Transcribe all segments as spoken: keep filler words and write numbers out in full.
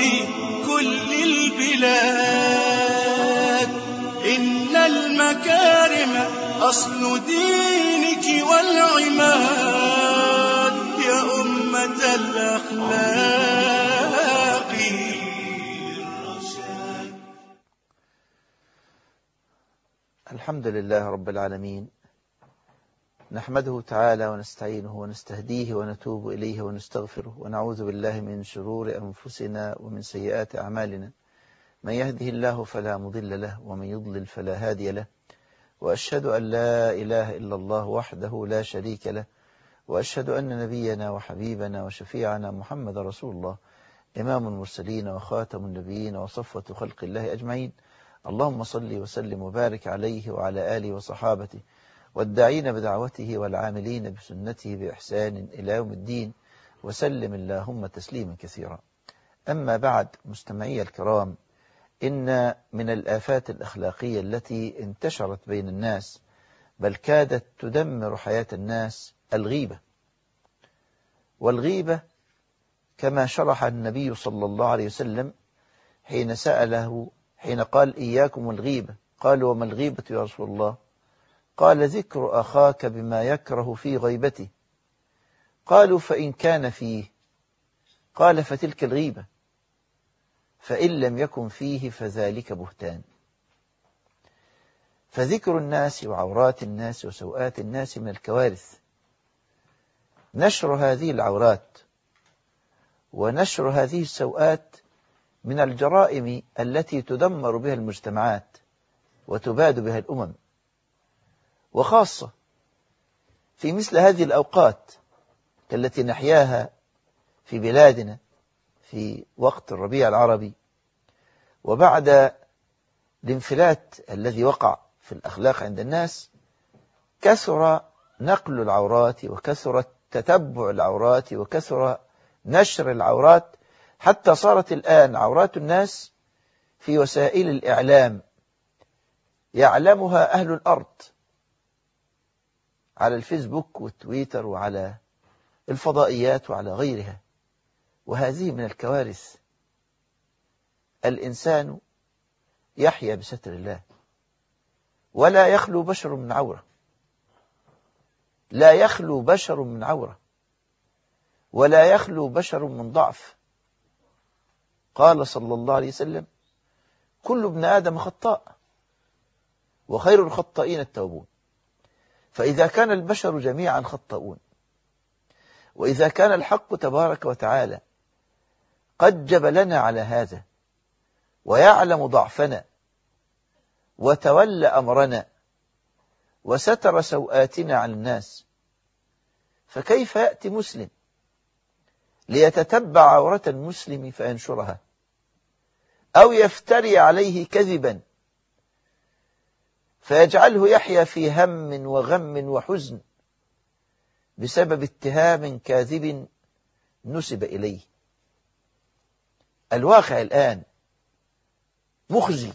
في كل البلاد. إن المكارم أصل دينك والعماد يا أمة الأخلاق. الحمد لله رب العالمين، نحمده تعالى ونستعينه ونستهديه ونتوب إليه ونستغفره، ونعوذ بالله من شرور أنفسنا ومن سيئات أعمالنا. من يهده الله فلا مضل له، ومن يضلل فلا هادي له، وأشهد أن لا إله إلا الله وحده لا شريك له، وأشهد أن نبينا وحبيبنا وشفيعنا محمد رسول الله، إمام المرسلين وخاتم النبيين وصفوة خلق الله أجمعين. اللهم صل وسلم وبارك عليه وعلى آله وصحابته والداعين بدعوته والعاملين بسنته بإحسان إلى يوم الدين، وسلم اللهم تسليما كثيرا. أما بعد، مستمعي الكرام، إن من الآفات الأخلاقية التي انتشرت بين الناس بل كادت تدمر حياة الناس الغيبة. والغيبة كما شرح النبي صلى الله عليه وسلم حين سأله حين قال إياكم الغيبة، قالوا وما الغيبة يا رسول الله؟ قال ذكر أخاك بما يكره في غيبته. قالوا فإن كان فيه؟ قال فتلك الغيبة، فإن لم يكن فيه فذلك بهتان. فذكر الناس وعورات الناس وسوءات الناس من الكوارث. نشر هذه العورات ونشر هذه السوءات من الجرائم التي تدمر بها المجتمعات وتباد بها الأمم، وخاصة في مثل هذه الأوقات التي نحياها في بلادنا في وقت الربيع العربي، وبعد الانفلات الذي وقع في الأخلاق عند الناس، كثر نقل العورات وكثر تتبع العورات وكثر نشر العورات، حتى صارت الآن عورات الناس في وسائل الإعلام يعلمها أهل الأرض، على الفيسبوك والتويتر وعلى الفضائيات وعلى غيرها. وهذه من الكوارث. الإنسان يحيا بستر الله، ولا يخلو بشر من عورة، لا يخلو بشر من عورة، ولا يخلو بشر من ضعف. قال صلى الله عليه وسلم كل ابن آدم خطاء وخير الخطائين التوبون. فإذا كان البشر جميعا خطاؤون، وإذا كان الحق تبارك وتعالى قد جبلنا على هذا ويعلم ضعفنا وتولى أمرنا وستر سوآتنا عن الناس، فكيف يأتي مسلم ليتتبع عورة المسلم فينشرها، أو يفتري عليه كذبا فيجعله يحيا في هم وغم وحزن بسبب اتهام كاذب نسب إليه؟ الواقع الآن مخزي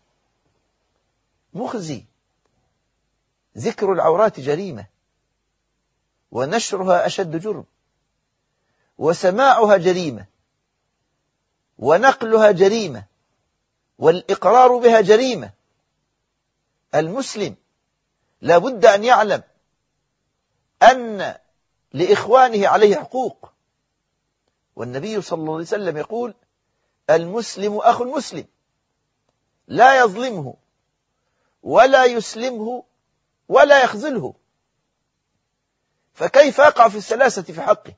مخزي. ذكر العورات جريمة، ونشرها أشد جرم، وسماعها جريمة، ونقلها جريمة، والإقرار بها جريمة. المسلم لا بد أن يعلم أن لإخوانه عليه حقوق، والنبي صلى الله عليه وسلم يقول المسلم أخو المسلم، لا يظلمه ولا يسلمه ولا يخذله. فكيف يقع في السلاسة في حقه؟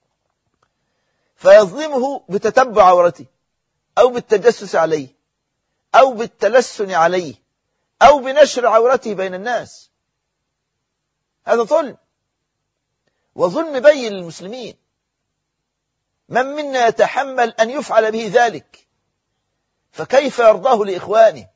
فيظلمه بتتبع عورته، أو بالتجسس عليه، أو بالتلسن عليه، أو بنشر عورته بين الناس. هذا ظلم، وظلم بين للمسلمين. من منا يتحمل أن يفعل به ذلك؟ فكيف يرضاه لإخوانه؟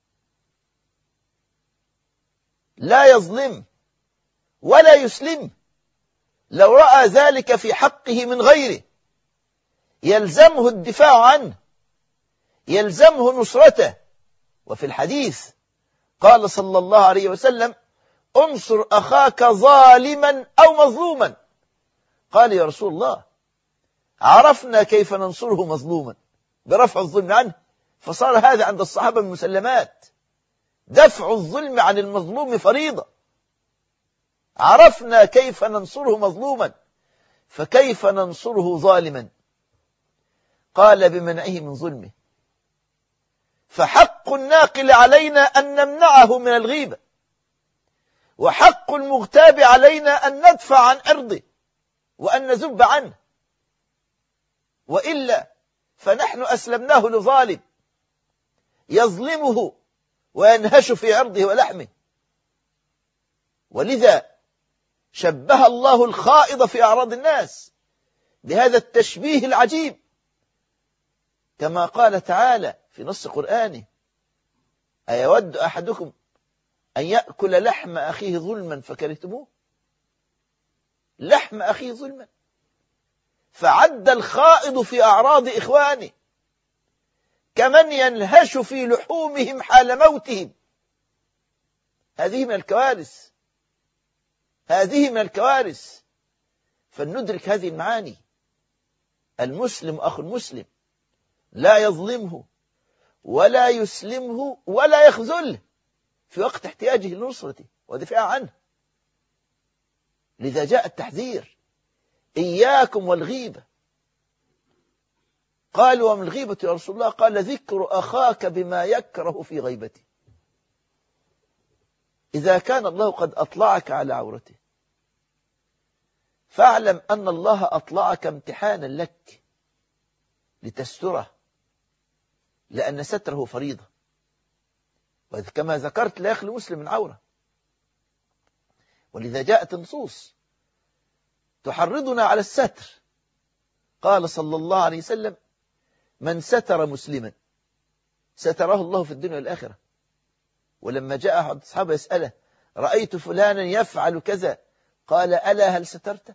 لا يظلم ولا يسلم. لو رأى ذلك في حقه من غيره يلزمه الدفاع عنه، يلزمه نصرته. وفي الحديث قال صلى الله عليه وسلم انصر أخاك ظالما أو مظلوما. قال يا رسول الله عرفنا كيف ننصره مظلوما، برفع الظلم عنه، فصار هذا عند الصحابة من مسلمات. دفع الظلم عن المظلوم فريضة. عرفنا كيف ننصره مظلوما، فكيف ننصره ظالما؟ قال بمنعه من ظلمه. فحق الناقل علينا أن نمنعه من الغيبة، وحق المغتاب علينا أن ندفع عن عرضه وأن نذب عنه، وإلا فنحن أسلمناه لظالم يظلمه وينهش في عرضه ولحمه. ولذا شبه الله الخائض في أعراض الناس بهذا التشبيه العجيب، كما قال تعالى في نص قرآنه: أيود أحدكم أن يأكل لحم أخيه ظلما فكرهتموه؟ لحم أخيه ظلما. فعد الخائض في أعراض إخوانه كمن ينهش في لحومهم حال موتهم. هذه من الكوارث، هذه من الكوارث. فلندرك هذه المعاني. المسلم أخو المسلم لا يظلمه ولا يسلمه ولا يخذله في وقت احتياجه لنصرته ودفاع عنه. لذا جاء التحذير: إياكم والغيبة. قالوا: ومن الغيبة يا رسول الله؟ قال: ذكر أخاك بما يكره في غيبته. إذا كان الله قد أطلعك على عورته فاعلم أن الله أطلعك امتحانا لك لتستره، لأن ستره فريضة، وكما ذكرت لا يخلو مسلم من عورة. ولذا جاءت النصوص تحرضنا على الستر. قال صلى الله عليه وسلم: من ستر مسلما ستره الله في الدنيا والآخرة. ولما جاء أحد أصحابه يسأله: رأيت فلانا يفعل كذا، قال: ألا هل سترت؟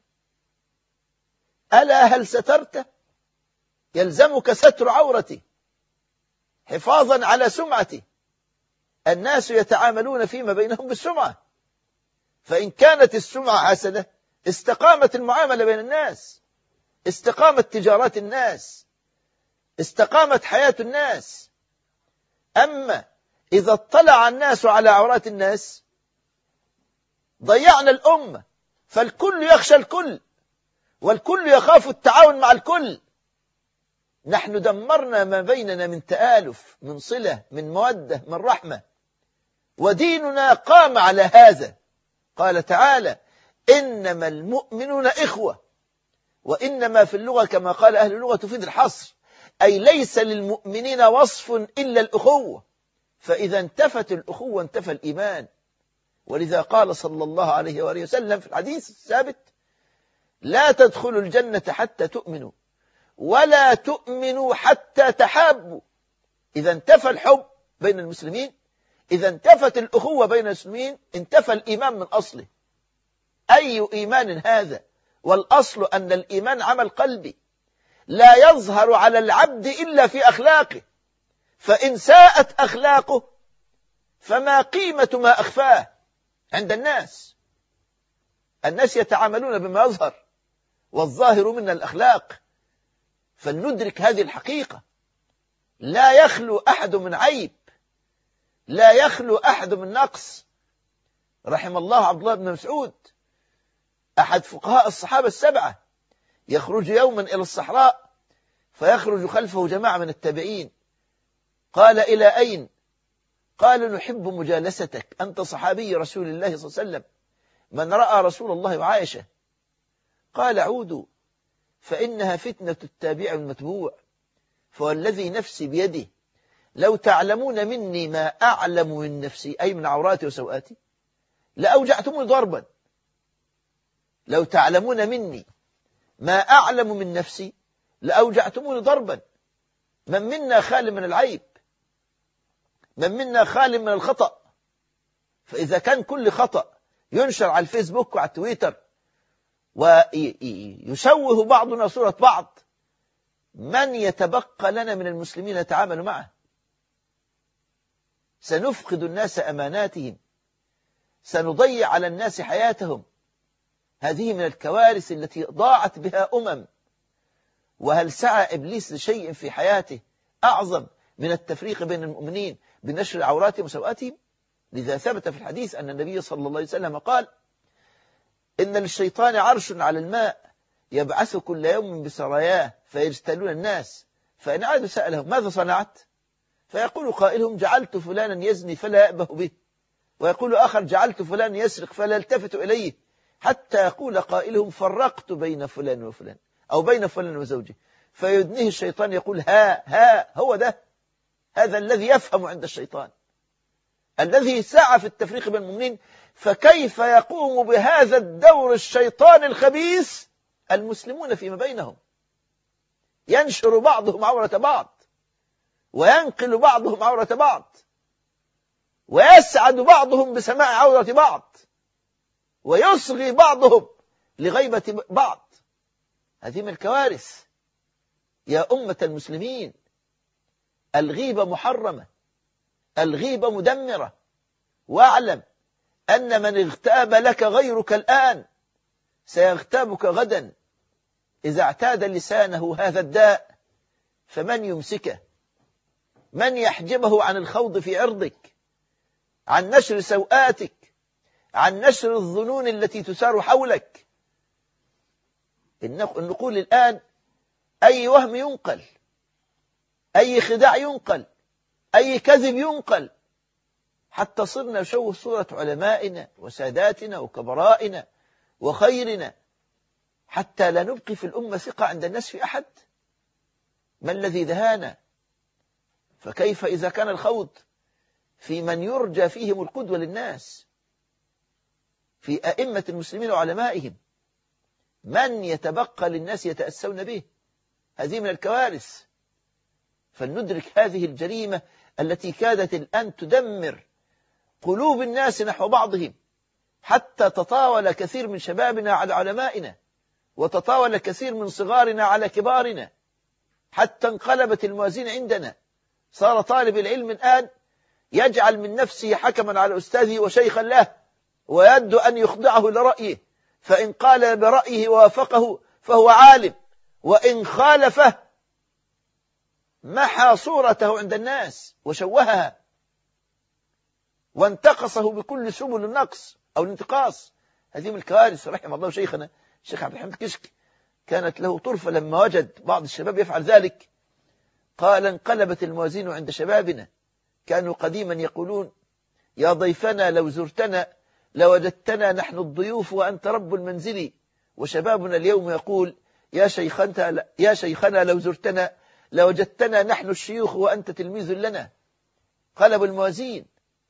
ألا هل سترت؟ يلزمك ستر عورتي حفاظا على سمعتي. الناس يتعاملون فيما بينهم بالسمعة، فإن كانت السمعة حسنة استقامت المعاملة بين الناس، استقامت تجارات الناس، استقامت حياة الناس. أما إذا اطلع الناس على عورات الناس ضيعنا الأمة، فالكل يخشى الكل والكل يخاف التعاون مع الكل. نحن دمرنا ما بيننا من تآلف، من صلة، من مودة، من رحمة، وديننا قام على هذا. قال تعالى: إنما المؤمنون إخوة. وإنما في اللغة كما قال أهل اللغة تفيد الحصر، أي ليس للمؤمنين وصف إلا الأخوة، فإذا انتفت الأخوة انتفى الإيمان. ولذا قال صلى الله عليه وآله وسلم في الحديث الثابت: لا تدخلوا الجنة حتى تؤمنوا ولا تؤمنوا حتى تحابوا. إذا انتفى الحب بين المسلمين، إذا انتفت الأخوة بين المسلمين، انتفى الإيمان من أصله. أي إيمان هذا؟ والأصل أن الإيمان عمل قلبي لا يظهر على العبد إلا في أخلاقه، فإن ساءت أخلاقه فما قيمة ما أخفاه عند الناس. الناس يتعاملون بما يظهر، والظاهر من الأخلاق. فلندرك هذه الحقيقة. لا يخلو أحد من عيب، لا يخلو أحد من نقص. رحم الله عبد الله بن مسعود أحد فقهاء الصحابة السبعة، يخرج يوما إلى الصحراء فيخرج خلفه جماعة من التابعين. قال: إلى أين؟ قال: نحب مجالستك، أنت صحابي رسول الله صلى الله عليه وسلم، من رأى رسول الله وعائشة. قال: عودوا فإنها فتنة التابع المتبوع، فوالذي نفسي بيده لو تعلمون مني ما أعلم من نفسي، أي من عوراتي وسوآتي، لأوجعتموني ضربا. لو تعلمون مني ما أعلم من نفسي لأوجعتموني ضربا. من منا خال من العيب؟ من منا خال من الخطأ؟ فإذا كان كل خطأ ينشر على الفيسبوك وعلى التويتر ويشوه بعضنا صورة بعض، من يتبقى لنا من المسلمين نتعامل معه؟ سنفقد الناس أماناتهم، سنضيع على الناس حياتهم. هذه من الكوارث التي ضاعت بها أمم. وهل سعى إبليس لشيء في حياته أعظم من التفريق بين المؤمنين بنشر عوراتهم وسوءاتهم؟ لذا ثبت في الحديث أن النبي صلى الله عليه وسلم قال: إن للشيطان عرش على الماء يبعث كل يوم بسراياه فيجتالون الناس، فإن عادوا سألهم: ماذا صنعت؟ فيقول قائلهم: جعلت فلانا يزني فلا يأبه به، ويقول آخر: جعلت فلانا يسرق فلا يلتفت إليه، حتى يقول قائلهم: فرقت بين فلان وفلان، أو بين فلان وزوجه، فيدنيه الشيطان يقول: ها ها هو ده، هذا الذي يفهم عند الشيطان، الذي سعى في التفريق بين المؤمنين. فكيف يقوم بهذا الدور الشيطان الخبيث المسلمون فيما بينهم؟ ينشر بعضهم عورة بعض، وينقل بعضهم عورة بعض، ويسعد بعضهم بسماع عورة بعض، ويصغي بعضهم لغيبة بعض. هذه من الكوارث يا أمة المسلمين. الغيبة محرمة، الغيبة مدمرة. واعلم أن من اغتاب لك غيرك الآن سيغتابك غدا. إذا اعتاد لسانه هذا الداء فمن يمسكه؟ من يحجبه عن الخوض في عرضك، عن نشر سوءاتك، عن نشر الظنون التي تسار حولك؟ النقول الآن أي وهم ينقل، أي خداع ينقل، أي كذب ينقل، حتى صرنا نشوه صورة علمائنا وساداتنا وكبرائنا وخيرنا، حتى لا نبقي في الأمة ثقة عند الناس في أحد. ما الذي دهانا؟ فكيف إذا كان الخوض في من يرجى فيهم القدوة للناس، في أئمة المسلمين وعلمائهم، من يتبقى للناس يتأسون به؟ هذه من الكوارث. فلندرك هذه الجريمة التي كادت الآن تدمر قلوب الناس نحو بعضهم، حتى تطاول كثير من شبابنا على علمائنا، وتطاول كثير من صغارنا على كبارنا، حتى انقلبت الموازين عندنا. صار طالب العلم الآن يجعل من نفسه حكما على أستاذه وشيخا له، ويد أن يخضعه لرأيه، فإن قال برأيه ووافقه فهو عالم، وإن خالفه محى صورته عند الناس وشوهها وانتقصه بكل سبل النقص أو الانتقاص. هذه من الكوارث. رحم الله شيخنا الشيخ عبد الحميد كشك، كانت له طرفة لما وجد بعض الشباب يفعل ذلك، قال: انقلبت الموازين عند شبابنا. كانوا قديما يقولون: يا ضيفنا لو زرتنا لوجدتنا نحن الضيوف وأنت رب المنزل. وشبابنا اليوم يقول: يا شيخنا يا شيخنا لو زرتنا لوجدتنا نحن الشيوخ وأنت تلميذ لنا. قلبوا الموازين،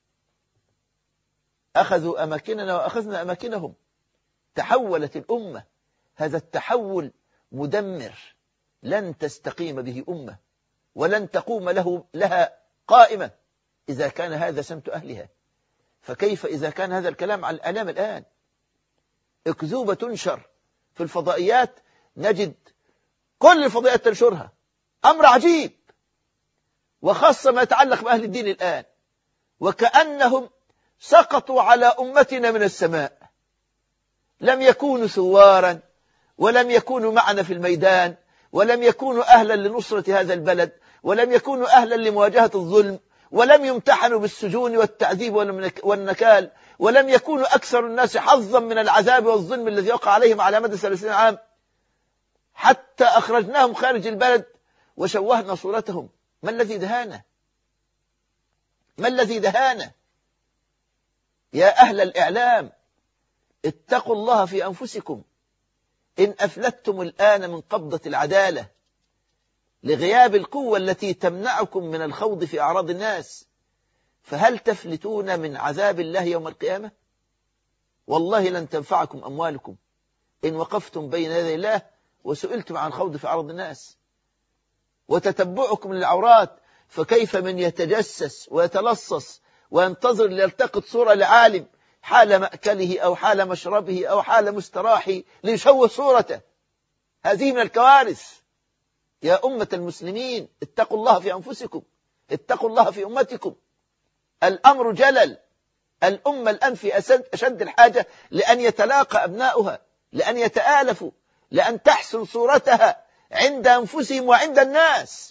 أخذوا أماكننا وأخذنا أماكنهم، تحولت الأمة. هذا التحول مدمر، لن تستقيم به أمة، ولن تقوم له لها قائمة إذا كان هذا سمت أهلها. فكيف إذا كان هذا الكلام على الأعلام الآن؟ أكذوبة تنشر في الفضائيات، نجد كل الفضائيات تنشرها، أمر عجيب، وخاصة ما يتعلق بأهل الدين الآن، وكأنهم سقطوا على أمتنا من السماء، لم يكونوا ثوارا، ولم يكونوا معنا في الميدان، ولم يكونوا أهلا لنصرة هذا البلد، ولم يكونوا أهلا لمواجهة الظلم، ولم يمتحنوا بالسجون والتعذيب والنكال، ولم يكونوا أكثر الناس حظا من العذاب والظلم الذي وقع عليهم على مدى ثلاثين عام، حتى أخرجناهم خارج البلد وشوهنا صورتهم. ما الذي دهانا؟ ما الذي دهانا؟ يا أهل الإعلام، اتقوا الله في أنفسكم. إن أفلتتم الآن من قبضة العدالة لغياب القوة التي تمنعكم من الخوض في أعراض الناس، فهل تفلتون من عذاب الله يوم القيامة؟ والله لن تنفعكم أموالكم إن وقفتم بين يدي الله وسئلتم عن خوض في أعراض الناس. وتتبعكم للعورات، فكيف من يتجسس ويتلصص وينتظر ليلتقط صورة لعالم حال مأكله أو حال مشربه أو حال مستراحه ليشوه صورته؟ هذه من الكوارث. يا أمة المسلمين، اتقوا الله في أنفسكم، اتقوا الله في أمتكم. الأمر جلل. الأمة الآن في أشد الحاجة لأن يتلاقى أبناؤها، لأن يتآلفوا، لأن تحسن صورتها عند أنفسهم وعند الناس،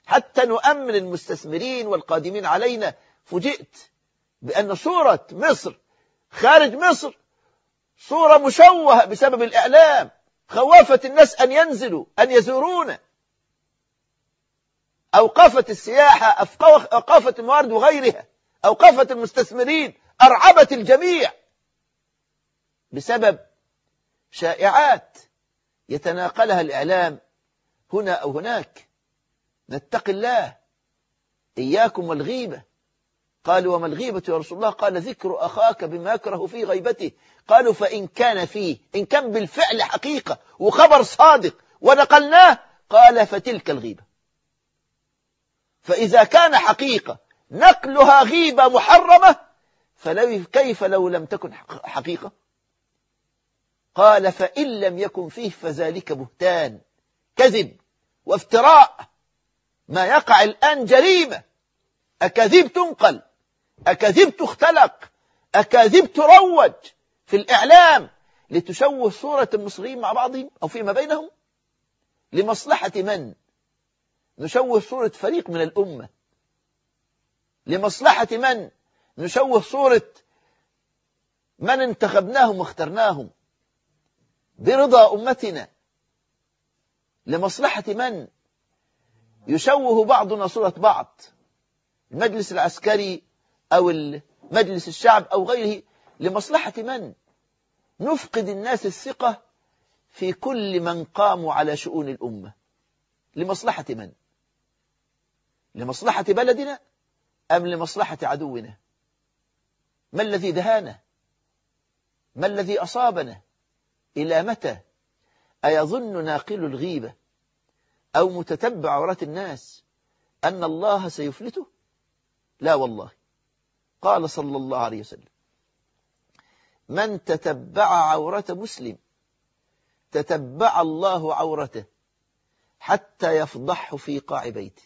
حتى نؤمن المستثمرين والقادمين علينا. فوجئت بأن صورة مصر خارج مصر صورة مشوهة بسبب الإعلام، خوفت الناس أن ينزلوا أن يزورونا، أوقفت السياحة، أوقفت الموارد وغيرها، أوقفت المستثمرين، أرعبت الجميع بسبب شائعات يتناقلها الإعلام هنا أو هناك. نتقي الله، إياكم والغيبة. قالوا وما الغيبة يا رسول الله؟ قال ذكر أخاك بما يكره في غيبته. قالوا فإن كان فيه، إن كان بالفعل حقيقة وخبر صادق ونقلناه، قال فتلك الغيبة. فإذا كان حقيقة نقلها غيبة محرمة، فلو كيف لو لم تكن حقيقة؟ قال فإن لم يكن فيه فذلك بهتان، كذب وافتراء. ما يقع الآن جريمة، أكاذيب تنقل، أكاذيب تختلق، أكاذيب تروج في الإعلام لتشوه صورة المصريين مع بعضهم أو فيما بينهم. لمصلحة من؟ نشوه صورة فريق من الأمة. لمصلحة من؟ نشوه صورة من انتخبناهم واخترناهم برضا أمتنا. لمصلحة من؟ يشوه بعضنا صورة بعض، المجلس العسكري أو مجلس الشعب أو غيره. لمصلحة من؟ نفقد الناس الثقة في كل من قاموا على شؤون الأمة. لمصلحة من؟ لمصلحة بلدنا أم لمصلحة عدونا؟ ما الذي دهانا؟ ما الذي أصابنا؟ إلى متى؟ أيظن ناقل الغيبة أو متتبع عورات الناس أن الله سيفلته؟ لا والله. قال صلى الله عليه وسلم من تتبع عورة مسلم تتبع الله عورته حتى يفضحه في قاع بيته،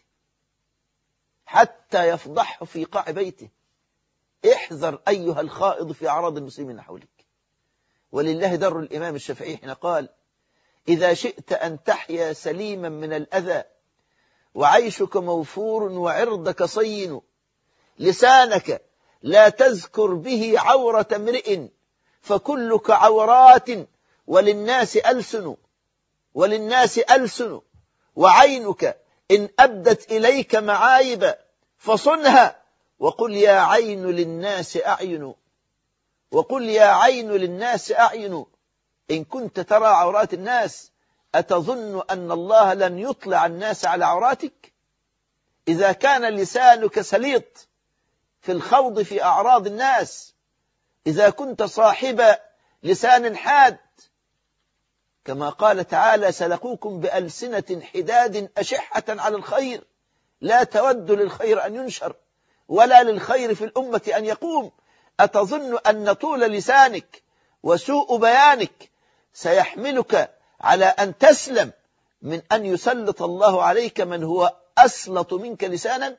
حتى يفضحه في قاع بيته. احذر أيها الخائض في أعراض المسلمين حولك. ولله در الإمام الشافعي حين قال إذا شئت أن تحيا سليما من الأذى وعيشك موفور وعرضك صين، لسانك لا تذكر به عورة امرئ فكلك عورات وللناس ألسن، وللناس ألسن، وعينك إن أبدت إليك معايب فصنها، وقل يا عين للناس أعين، وقل يا عين للناس أعين. إن كنت ترى عورات الناس أتظن أن الله لن يطلع الناس على عوراتك؟ إذا كان لسانك سليط في الخوض في أعراض الناس، إذا كنت صاحب لسان حاد، كما قال تعالى سلقوكم بألسنة حداد أشحة على الخير لا تود للخير أن ينشر ولا للخير في الأمة أن يقوم، أتظن أن طول لسانك وسوء بيانك سيحملك على أن تسلم من أن يسلط الله عليك من هو أسلط منك لسانا؟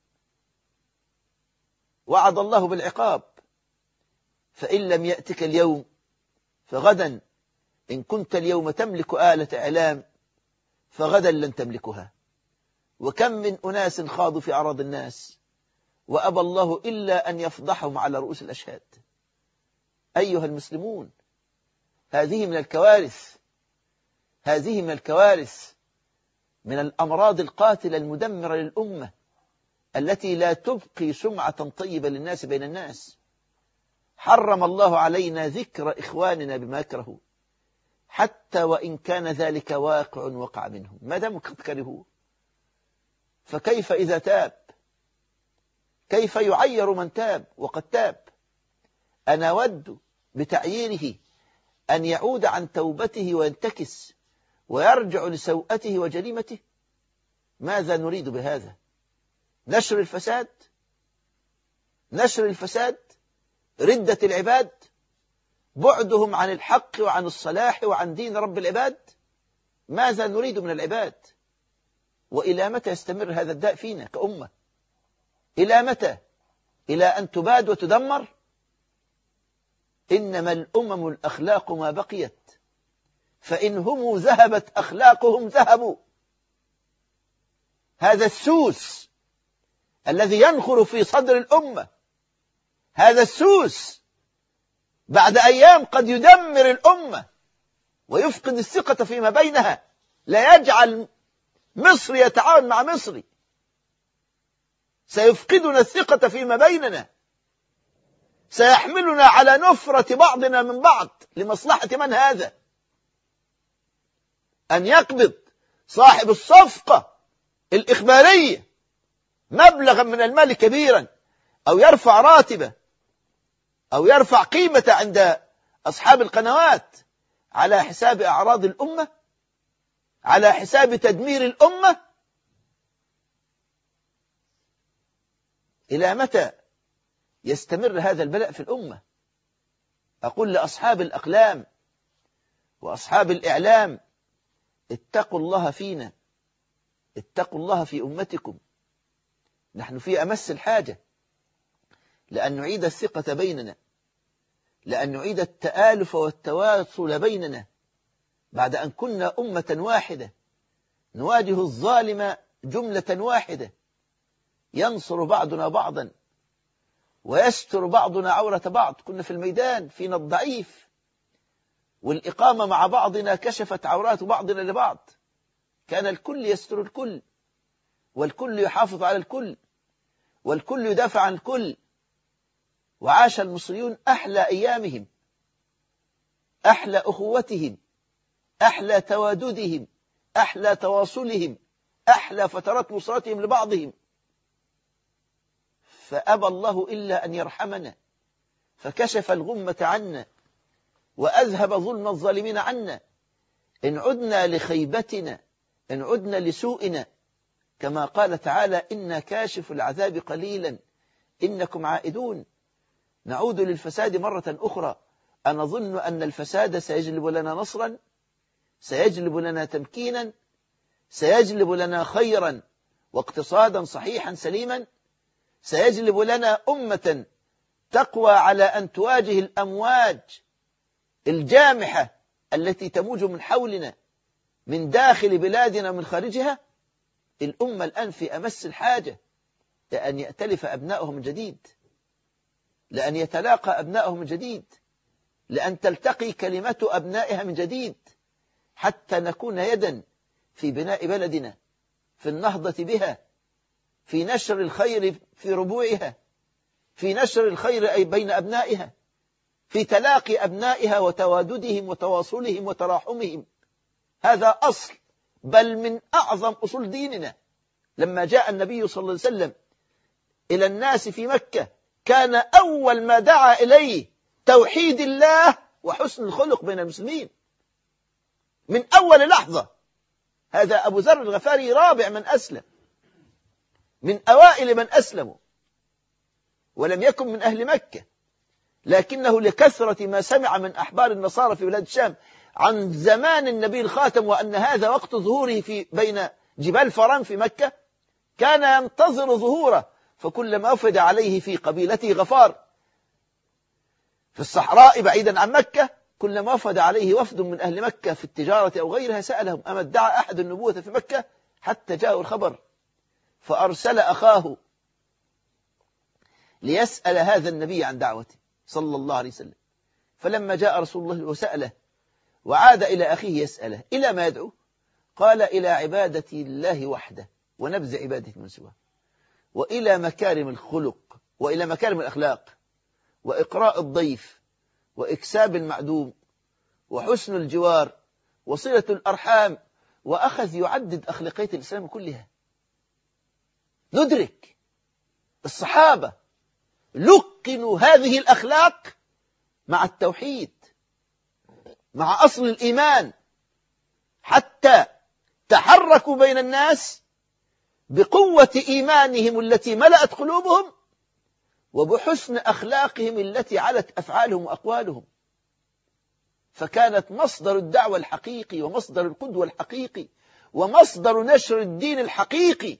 وعد الله بالعقاب، فإن لم يأتك اليوم فغدا، إن كنت اليوم تملك آلة إعلام فغدا لن تملكها. وكم من أناس خاضوا في أعراض الناس وأبى الله إلا أن يفضحهم على رؤوس الأشهاد. أيها المسلمون، هذه من الكوارث، هذه من الكوارث، من الأمراض القاتلة المدمرة للأمة التي لا تبقي سمعة طيبة للناس بين الناس. حرم الله علينا ذكر إخواننا بما يكرهوا حتى وإن كان ذلك واقع وقع منهم، ما دام قد كرهوه. فكيف إذا تاب؟ كيف يعير من تاب وقد تاب؟ أنا ود بتعييره أن يعود عن توبته وينتكس ويرجع لسوءته وجريمته. ماذا نريد بهذا؟ نشر الفساد؟ نشر الفساد؟ ردة العباد؟ بعدهم عن الحق وعن الصلاح وعن دين رب العباد؟ ماذا نريد من العباد؟ وإلى متى يستمر هذا الداء فينا كأمة؟ إلى متى؟ إلى أن تباد وتدمر؟ إنما الأمم الأخلاق ما بقيت، فإن هم ذهبت أخلاقهم ذهبوا. هذا السوس الذي ينخر في صدر الأمة، هذا السوس بعد أيام قد يدمر الأمة ويفقد الثقة فيما بينها، لا يجعل مصر يتعاون مع مصر، سيفقدنا الثقة فيما بيننا، سيحملنا على نفرة بعضنا من بعض. لمصلحة من هذا؟ أن يقبض صاحب الصفقة الإخبارية مبلغا من المال كبيرا، أو يرفع راتبه، أو يرفع قيمة عند أصحاب القنوات على حساب أعراض الأمة، على حساب تدمير الأمة. إلى متى يستمر هذا البلاء في الأمة؟ أقول لأصحاب الأقلام وأصحاب الإعلام: اتقوا الله فينا، اتقوا الله في أمتكم. نحن في أمس الحاجة لأن نعيد الثقة بيننا، لأن نعيد التآلف والتواصل بيننا، بعد أن كنا أمة واحدة نواجه الظالم جملة واحدة، ينصر بعضنا بعضا ويستر بعضنا عورة بعض. كنا في الميدان فينا الضعيف، والإقامة مع بعضنا كشفت عورات بعضنا لبعض، كان الكل يستر الكل، والكل يحافظ على الكل، والكل يدافع عن الكل. وعاش المصريون أحلى أيامهم، أحلى أخوتهم، أحلى تواددهم، أحلى تواصلهم، أحلى فترات نصرتهم لبعضهم. فأبى الله إلا أن يرحمنا، فكشف الغمة عنا وأذهب ظلم الظالمين عنا. إن عدنا لخيبتنا، إن عدنا لسوءنا، كما قال تعالى: إنا كاشف العذاب قليلا إنكم عائدون. نعود للفساد مرة أخرى. أنظن أن الفساد سيجلب لنا نصرا، سيجلب لنا تمكينا، سيجلب لنا خيرا واقتصادا صحيحا سليما، سيجلب لنا أمة تقوى على أن تواجه الأمواج الجامحة التي تموج من حولنا، من داخل بلادنا ومن خارجها. الأمة الآن في أمس الحاجة لأن يأتلف أبنائهم من جديد، لأن يتلاقى أبنائهم من جديد، لأن تلتقي كلمة أبنائها من جديد، حتى نكون يدا في بناء بلدنا، في النهضة بها، في نشر الخير في ربوعها، في نشر الخير أي بين أبنائها، في تلاقي أبنائها وتواددهم وتواصلهم وتراحمهم. هذا أصل، بل من أعظم أصول ديننا. لما جاء النبي صلى الله عليه وسلم إلى الناس في مكة، كان أول ما دعا إليه توحيد الله وحسن الخلق بين المسلمين من أول لحظة. هذا أبو ذر الغفاري رابع من أسلم، من أوائل من أسلموا، ولم يكن من أهل مكة، لكنه لكثرة ما سمع من أحبار النصارى في بلاد الشام عن زمان النبي الخاتم، وأن هذا وقت ظهوره في بين جبال فران في مكة، كان ينتظر ظهوره. فكلما وفد عليه في قبيلته غفار في الصحراء بعيدا عن مكة، كلما وفد عليه وفد من أهل مكة في التجارة أو غيرها سألهم: أما ادعى أحد النبوة في مكة؟ حتى جاءوا الخبر، فأرسل أخاه ليسأل هذا النبي عن دعوته صلى الله عليه وسلم. فلما جاء رسول الله وسأله وعاد إلى أخيه يسأله: إلى ما يدعو؟ قال: إلى عبادة الله وحده ونبذ عبادة من سواه، وإلى مكارم الخلق، وإلى مكارم الأخلاق، وإقراء الضيف، وإكساب المعدوم، وحسن الجوار، وصلة الأرحام. وأخذ يعدد أخلاقيات الإسلام كلها. ندرك الصحابة لقنوا هذه الأخلاق مع التوحيد، مع أصل الإيمان، حتى تحركوا بين الناس بقوة إيمانهم التي ملأت قلوبهم، وبحسن أخلاقهم التي علت أفعالهم وأقوالهم. فكانت مصدر الدعوة الحقيقي، ومصدر القدوة الحقيقي، ومصدر نشر الدين الحقيقي.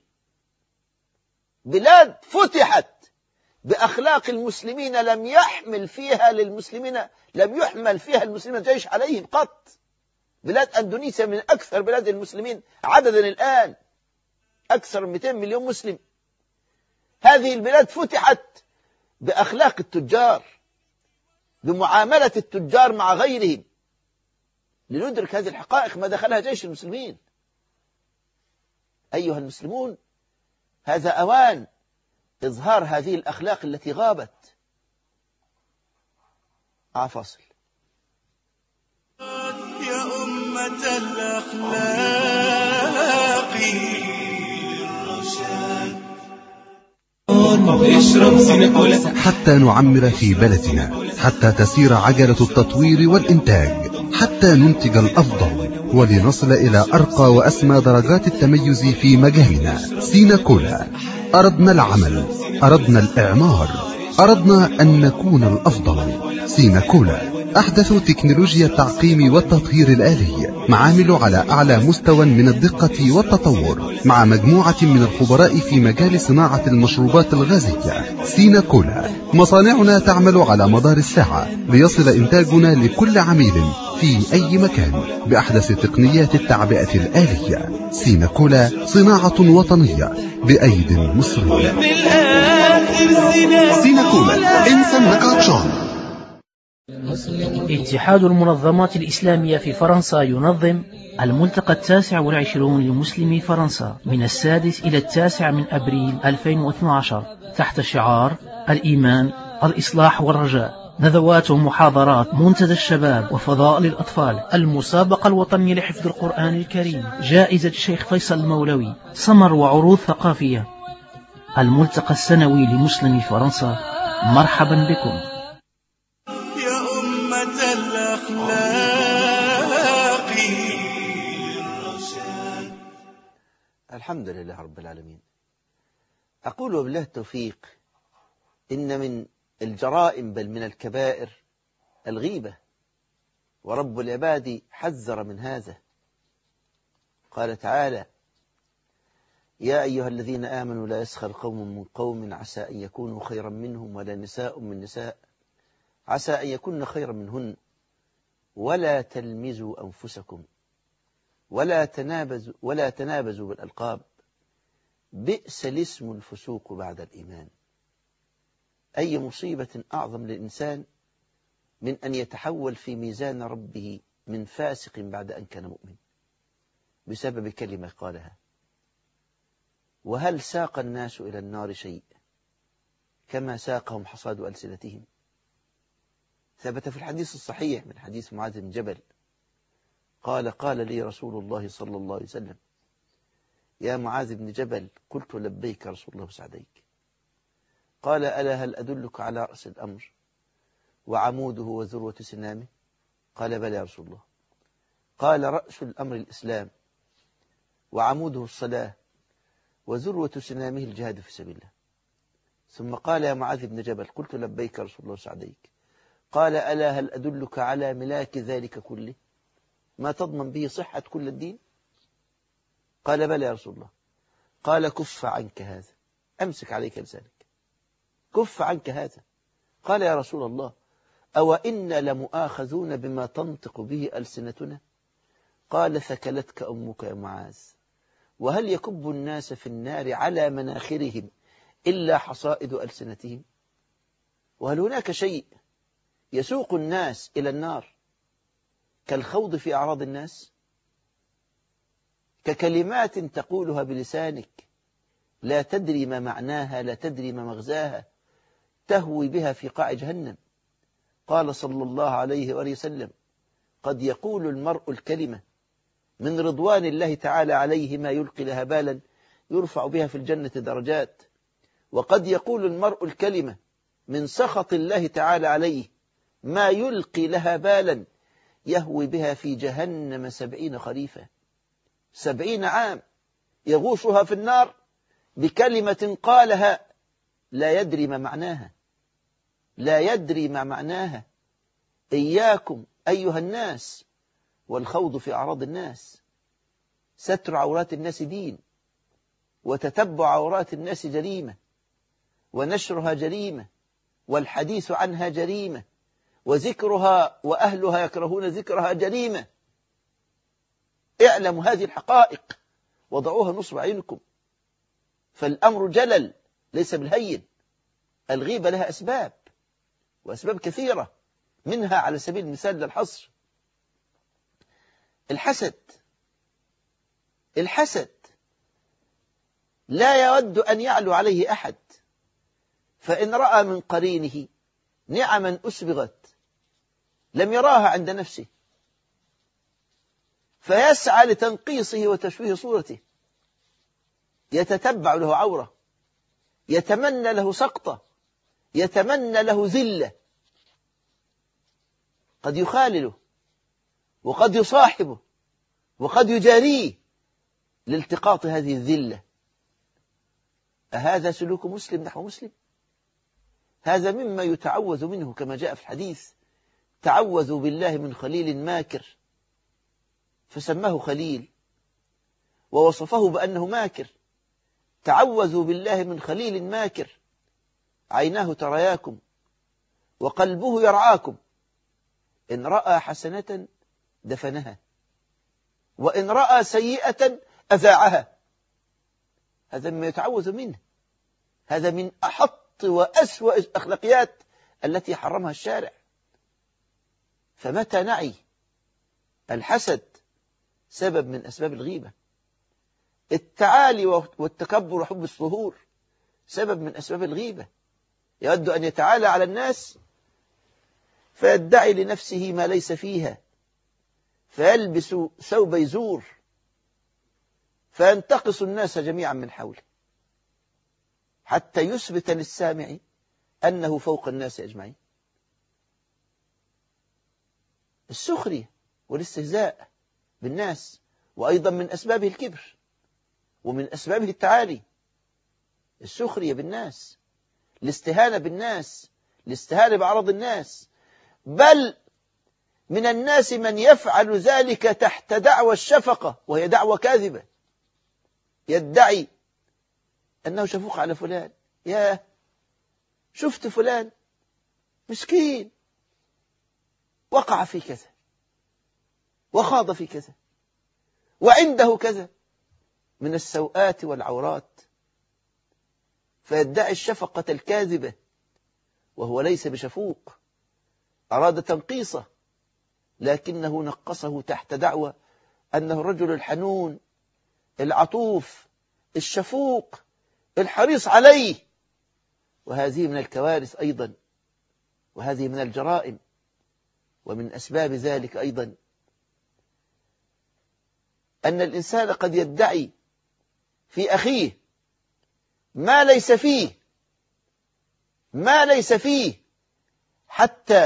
بلاد فتحت بأخلاق المسلمين، لم يحمل فيها للمسلمين لم يحمل فيها المسلمين جيش عليهم قط. بلاد أندونيسيا من أكثر بلاد المسلمين عددا الآن، أكثر من مئتين مليون مسلم. هذه البلاد فتحت بأخلاق التجار، بمعاملة التجار مع غيرهم. لندرك هذه الحقائق ما دخلها جيش المسلمين. أيها المسلمون، هذا أوان إظهار هذه الأخلاق التي غابت. عفاصل. يا أمة الأخلاق اشرب سنكولا حتى نعمر في بلدنا، حتى تسير عجلة التطوير والإنتاج، حتى ننتج الأفضل ولنصل إلى أرقى وأسمى درجات التميز في مجالنا. سيناكولا. أردنا العمل، أردنا الإعمار، أردنا أن نكون الأفضل. سيناكولا. أحدث تكنولوجيا التعقيم والتطهير الآلي، معامل على أعلى مستوى من الدقة والتطور، مع مجموعة من الخبراء في مجال صناعة المشروبات الغازية. سيناكولا. مصانعنا تعمل على مدار الساعة ليصل إنتاجنا لكل عميل في أي مكان بأحدث تقنيات التعبئة الآلية. سيناكولا. صناعة وطنية بأيد مصرية. سيناكولا. انسى النكاتشون. اتحاد المنظمات الإسلامية في فرنسا ينظم الملتقى التاسع والعشرون لمسلمي فرنسا من السادس إلى التاسع من أبريل ألفين واثني عشر تحت شعار الإيمان، الإصلاح والرجاء. ندوات ومحاضرات، منتدى الشباب وفضائل الأطفال، المسابقة الوطنية لحفظ القرآن الكريم، جائزة الشيخ فيصل المولوي، سمر وعروض ثقافية. الملتقى السنوي لمسلمي فرنسا. مرحبا بكم. الحمد لله رب العالمين. أقول وبالله التوفيق، إن من الجرائم بل من الكبائر الغيبة، ورب العباد حذر من هذا. قال تعالى: يا أيها الذين آمنوا لا يسخر قوم من قوم عسى أن يكونوا خيرا منهم ولا نساء من نساء عسى أن يكون خيرا منهن ولا تلمزوا أنفسكم ولا تنابزوا ولا تنابزوا بالألقاب بئس الاسم الفسوق بعد الإيمان. أي مصيبة أعظم للإنسان من أن يتحول في ميزان ربه من فاسق بعد أن كان مؤمن بسبب كلمة قالها. وهل ساق الناس إلى النار شيء كما ساقهم حصاد ألسنتهم؟ ثبت في الحديث الصحيح من حديث معاذ بن جبل قال: قال لي رسول الله صلى الله عليه وسلم: يا معاذ بن جبل. قلت: لبيك رسول الله وسعديك. قال: ألا هل أدلك على رأس الأمر وعموده وذروة سنامه؟ قال: بلى يا رسول الله. قال: رأس الأمر الإسلام، وعموده الصلاة، وذروة سنامه الجهاد في سبيل الله. ثم قال: يا معاذ بن جبل. قلت: لبيك رسول الله وسعديك. قال: ألا هل أدلك على ملاك ذلك كله، ما تضمن به صحة كل الدين؟ قال: بلى يا رسول الله. قال: كف عنك هذا، أمسك عليك لسانك، كف عنك هذا. قال: يا رسول الله، أو إنا لمؤاخذون بما تنطق به ألسنتنا؟ قال: ثكلتك أمك يا معاذ، وهل يكب الناس في النار على مناخرهم إلا حصائد ألسنتهم؟ وهل هناك شيء يسوق الناس إلى النار كالخوض في أعراض الناس، ككلمات تقولها بلسانك لا تدري ما معناها، لا تدري ما مغزاها، تهوي بها في قاع جهنم؟ قال صلى الله عليه وآله وسلم: قد يقول المرء الكلمة من رضوان الله تعالى عليه ما يلقي لها بالا يرفع بها في الجنة درجات، وقد يقول المرء الكلمة من سخط الله تعالى عليه ما يلقي لها بالا يهوي بها في جهنم سبعين خريفا، سبعين عام يغوصها في النار بكلمة قالها لا يدري ما معناها، لا يدري ما معناها. إياكم أيها الناس والخوض في أعراض الناس. ستر عورات الناس دين، وتتبع عورات الناس جريمة، ونشرها جريمة، والحديث عنها جريمة، وذكرها وأهلها يكرهون ذكرها جريمة. اعلموا هذه الحقائق وضعوها نصب عينكم. فالأمر جلل ليس بالهين. الغيبة لها أسباب، وأسباب كثيرة، منها على سبيل المثال للحصر الحسد. الحسد لا يود أن يعلو عليه أحد، فإن رأى من قرينه نعما أسبغت لم يراها عند نفسه فيسعى لتنقيصه وتشويه صورته، يتتبع له عورة، يتمنى له سقطة، يتمنى له ذلة، قد يخالله وقد يصاحبه وقد يجاريه لالتقاط هذه الذلة. أهذا سلوك مسلم نحو مسلم؟ هذا مما يتعوذ منه كما جاء في الحديث: تعوذوا بالله من خليل ماكر، فسماه خليل ووصفه بأنه ماكر. تعوذوا بالله من خليل ماكر عيناه ترياكم وقلبه يرعاكم، إن رأى حسنة دفنها وإن رأى سيئة أذاعها. هذا مما يتعوذ منه، هذا من أحط وأسوأ الأخلاقيات التي حرمها الشارع. فمتى نعي الحسد سبب من أسباب الغيبة، التعالي والتكبر وحب الظهور سبب من أسباب الغيبة. يود أن يتعالى على الناس فيدعي لنفسه ما ليس فيها، فيلبس ثوب يزور فينتقص الناس جميعا من حوله حتى يثبت للسامع أنه فوق الناس أجمعين. السخرية والاستهزاء بالناس، وأيضا من أسبابه الكبر ومن أسبابه التعالي. السخرية بالناس، الاستهانة بالناس، الاستهانة بأعراض الناس، بل من الناس من يفعل ذلك تحت دعوى الشفقة، وهي دعوة كاذبة. يدعي أنه شفوق على فلان، يا شفت فلان مسكين وقع في كذا وخاض في كذا وعنده كذا من السوءات والعورات، فيدعي الشفقة الكاذبة وهو ليس بشفوق، أراد تنقيصه لكنه نقصه تحت دعوى أنه الرجل الحنون العطوف الشفوق الحريص عليه. وهذه من الكوارث أيضا، وهذه من الجرائم. ومن أسباب ذلك أيضا أن الإنسان قد يدعي في أخيه ما ليس فيه ما ليس فيه حتى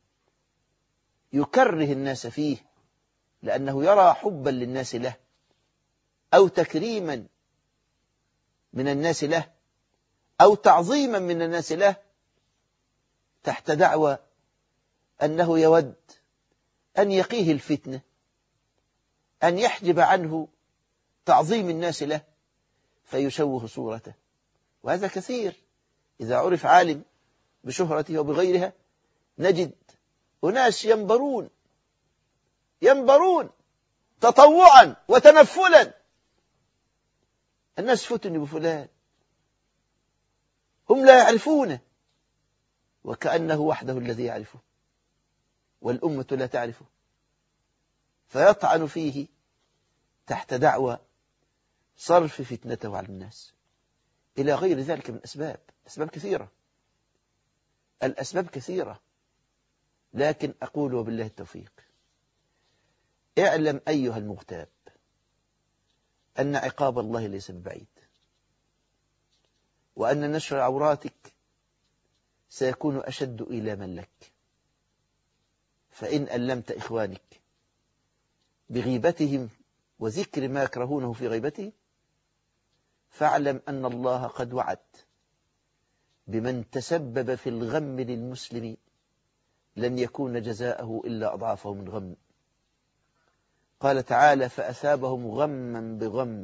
يكره الناس فيه، لأنه يرى حبا للناس له أو تكريما من الناس له أو تعظيما من الناس له، تحت دعوى أنه يود أن يقيه الفتنة، أن يحجب عنه تعظيم الناس له فيشوه صورته. وهذا كثير. إذا عرف عالم بشهرته وبغيرها نجد أناس ينبرون ينبرون تطوعا وتنفلا. الناس فتنوا بفلان، هم لا يعرفونه وكأنه وحده الذي يعرفه والأمة لا تعرفه، فيطعن فيه تحت دعوى صرف فتنته على الناس، إلى غير ذلك من أسباب. أسباب كثيرة، الأسباب كثيرة، لكن أقول وبالله التوفيق: اعلم أيها المغتاب أن عقاب الله ليس ببعيد، وأن نشر عوراتك سيكون أشد إيلاما لك. فإن ألمت إخوانك بغيبتهم وذكر ما يكرهونه في غيبته فاعلم أن الله قد وعد بمن تسبب في الغم للمسلم لن يكون جزاءه إلا أضعافه من غم. قال تعالى: فأثابهم غما بغم.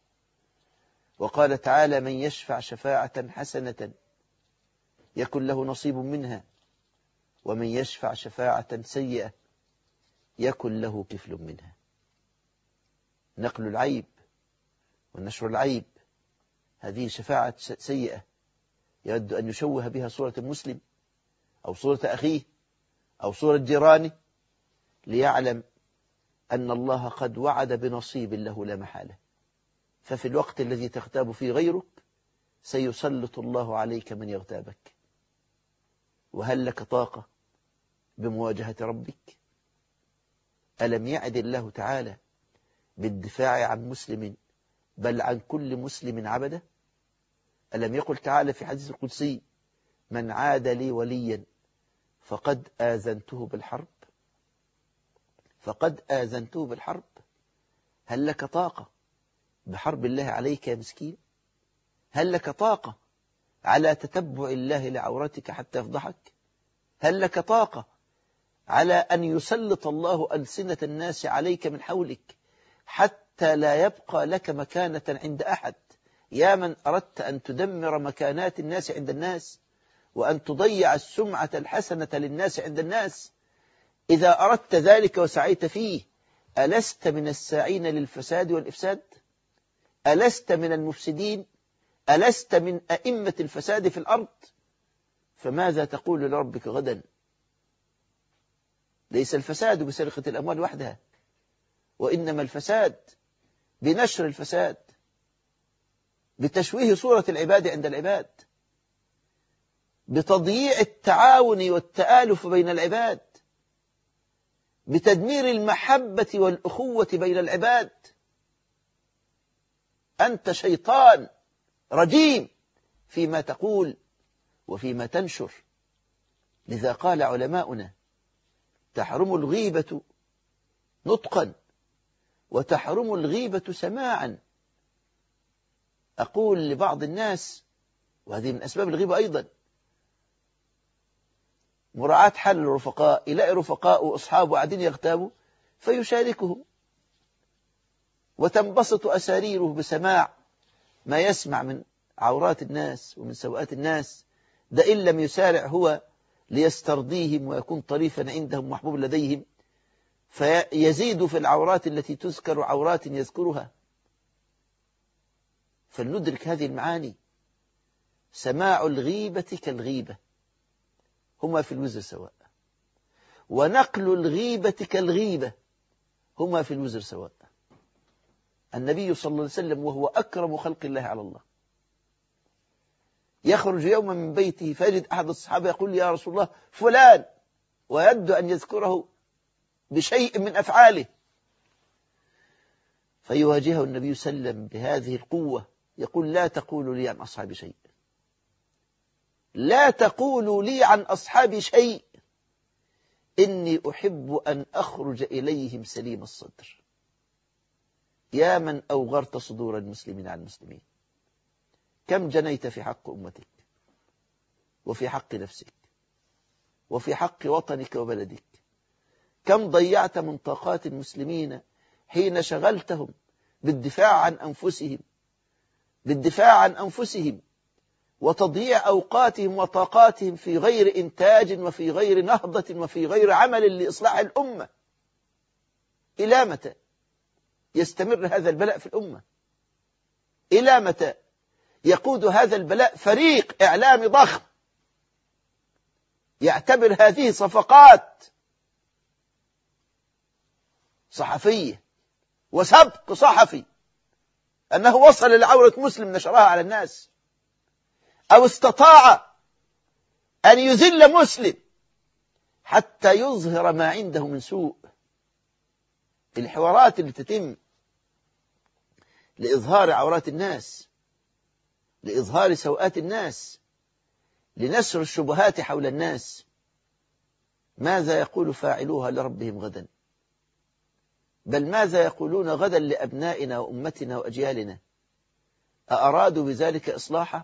وقال تعالى: من يشفع شفاعة حسنة يكن له نصيب منها ومن يشفع شفاعة سيئة يكن له كفل منها. نقل العيب ونشر العيب هذه شفاعة سيئة يود أن يشوه بها صورة المسلم أو صورة أخيه أو صورة جيرانه، ليعلم أن الله قد وعد بنصيب له لا محالة. ففي الوقت الذي تغتاب فيه غيرك سيسلط الله عليك من يغتابك. وهل لك طاقة بمواجهة ربك؟ ألم يعد الله تعالى بالدفاع عن مسلم بل عن كل مسلم عبده؟ ألم يقل تعالى في حديث القدسي: من عاد لي وليا فقد آذنته بالحرب؟ فقد آذنته بالحرب. هل لك طاقة بحرب الله عليك يا مسكين؟ هل لك طاقة على تتبع الله لعورتك حتى يفضحك؟ هل لك طاقة على أن يسلط الله ألسنة الناس عليك من حولك حتى لا يبقى لك مكانة عند أحد؟ يا من أردت أن تدمر مكانات الناس عند الناس وأن تضيع السمعة الحسنة للناس عند الناس، إذا أردت ذلك وسعيت فيه ألست من الساعين للفساد والإفساد؟ ألست من المفسدين؟ ألست من أئمة الفساد في الأرض؟ فماذا تقول لربك غدا؟ ليس الفساد بسرقة الأموال وحدها، وإنما الفساد بنشر الفساد، بتشويه صورة العباد عند العباد، بتضييع التعاون والتآلف بين العباد، بتدمير المحبة والأخوة بين العباد. أنت شيطان رجيم فيما تقول وفيما تنشر. لذا قال علماؤنا: تحرم الغيبة نطقا وتحرم الغيبة سماعا. أقول لبعض الناس، وهذه من أسباب الغيبة أيضا، مراعاة حال الرفقاء، يلاقي رفقاء وأصحابه قاعدين يغتابوا فيشاركه، وتنبسط أساريره بسماع ما يسمع من عورات الناس ومن سوءات الناس. ده إن لم يسارع هو ليسترضيهم ويكون طريفا عندهم محبوب لديهم، فيزيد في العورات التي تذكر عورات يذكرها. فلندرك هذه المعاني. سماع الغيبة كالغيبة، هما في الوزر سواء، ونقل الغيبة كالغيبة، هما في الوزر سواء. النبي صلى الله عليه وسلم وهو أكرم خلق الله على الله يخرج يوما من بيته فيجد أحد الصحابة يقول: يا رسول الله فلان، ويد أن يذكره بشيء من أفعاله، فيواجهه النبي صلى الله عليه وسلم بهذه القوة يقول: لا تقولوا لي عن أصحابي شيء، لا تقولوا لي عن أصحابي شيء، إني أحب أن أخرج إليهم سليم الصدر. يا من أوغرت صدور المسلمين عن المسلمين، كم جنيت في حق أمتك وفي حق نفسك وفي حق وطنك وبلدك، كم ضيعت من طاقات المسلمين حين شغلتهم بالدفاع عن أنفسهم بالدفاع عن أنفسهم وتضييع أوقاتهم وطاقاتهم في غير إنتاج وفي غير نهضة وفي غير عمل لإصلاح الأمة. إلى متى يستمر هذا البلاء في الأمة؟ إلى متى يقود هذا البلاء فريق إعلامي ضخم يعتبر هذه صفقات صحفية وسبق صحفي، أنه وصل لعورة مسلم نشرها على الناس، أو استطاع أن يذل مسلم حتى يظهر ما عنده من سوء. الحوارات اللي تتم لإظهار عورات الناس، لإظهار سوءات الناس، لنشر الشبهات حول الناس، ماذا يقول فاعلوها لربهم غدا؟ بل ماذا يقولون غدا لأبنائنا وأمتنا وأجيالنا؟ أأرادوا بذلك إصلاحا؟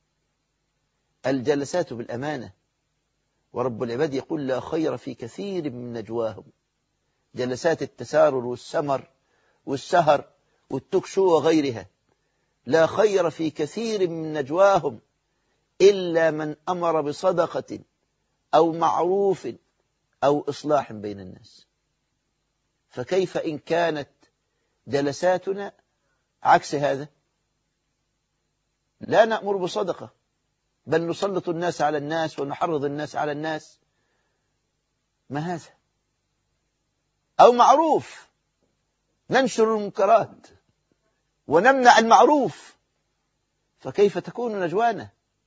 الجلسات بالأمانة، ورب العباد يقول: لا خير في كثير من نجواهم. جلسات التسارر والسمر والسهر والتكشو وغيرها، لا خير في كثير من نجواهم إلا من أمر بصدقة أو معروف أو إصلاح بين الناس. فكيف إن كانت جلساتنا عكس هذا؟ لا نأمر بصدقة، بل نسلط الناس على الناس ونحرض الناس على الناس. ما هذا؟ أو معروف، ننشر المنكرات ونمنع المعروف. فكيف تكون نجوانا؟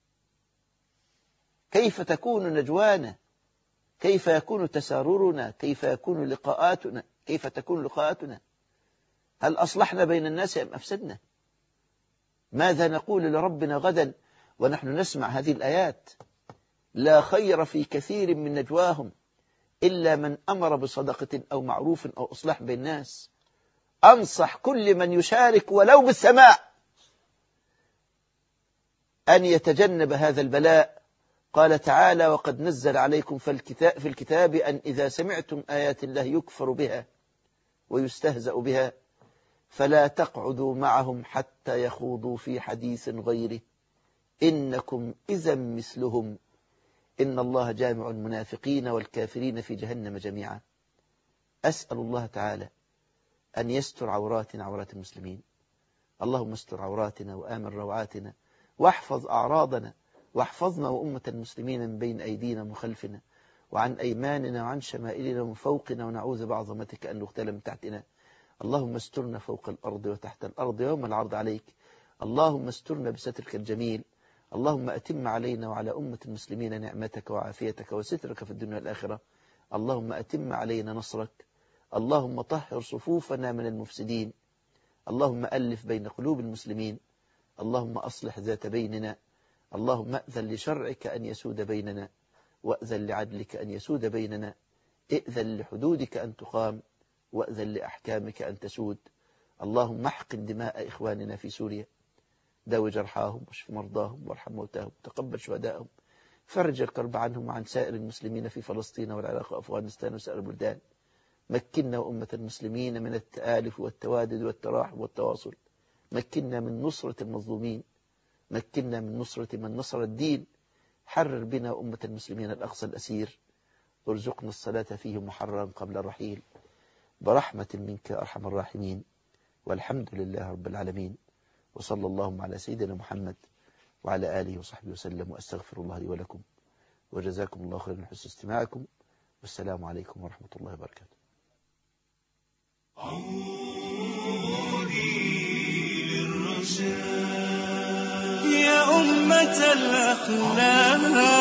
كيف تكون نجوانا؟ كيف يكون تساررنا؟ كيف يكون لقاءاتنا؟ كيف تكون لقاءاتنا؟ هل أصلحنا بين الناس أم أفسدنا؟ ماذا نقول لربنا غدا ونحن نسمع هذه الآيات؟ لا خير في كثير من نجواهم إلا من أمر بصدقة أو معروف أو إصلاح بين الناس. أنصح كل من يشارك ولو بالسماع أن يتجنب هذا البلاء. قال تعالى: وقد نزل عليكم في الكتاب, في الكتاب أن إذا سمعتم آيات الله يكفر بها ويستهزأ بها فلا تقعدوا معهم حتى يخوضوا في حديث غيره إنكم إذا مثلهم إن الله جامع المنافقين والكافرين في جهنم جميعا. أسأل الله تعالى أن يستر عوراتنا عورات المسلمين. اللهم استر عوراتنا وآمن روعاتنا واحفظ أعراضنا، واحفظنا وأمة المسلمين من بين أيدينا ومن خلفنا وعن أيماننا وعن شمائلنا ومن فوقنا، ونعوذ بعظمتك أن نغتال من تحتنا. اللهم استرنا فوق الأرض وتحت الأرض يوم العرض عليك. اللهم استرنا بسترك الجميل. اللهم أتم علينا وعلى أمة المسلمين نعمتك وعافيتك وسترك في الدنيا والآخرة. اللهم أتم علينا نصرك. اللهم طهر صفوفنا من المفسدين. اللهم ألف بين قلوب المسلمين. اللهم أصلح ذات بيننا. اللهم أذن لشرعك أن يسود بيننا، وأذن لعدلك أن يسود بيننا. ائذن لحدودك أن تقام، وأذن لأحكامك أن تسود. اللهم احقن دماء إخواننا في سوريا، داوي جرحاهم واشف مرضاهم وارحم موتاهم وتقبل شهداءهم، فرج الكرب عنهم وعن سائر المسلمين في فلسطين والعراق وأفغانستان وسائر البلدان. مكنا وأمة المسلمين من التآلف والتوادد والتراحم والتواصل. مكنا من نصرة المظلومين. مكنا من نصرة من نصر الدين. حرر بنا أمة المسلمين الأقصى الأسير. ارزقنا الصلاة فيه محررا قبل الرحيل برحمة منك أرحم الراحمين. والحمد لله رب العالمين، وصلى اللهم على سيدنا محمد وعلى آله وصحبه وسلم، وأستغفر الله لي ولكم، وجزاكم الله خيرا من حسن استماعكم، والسلام عليكم ورحمة الله وبركاته. يا أمة الأخلاق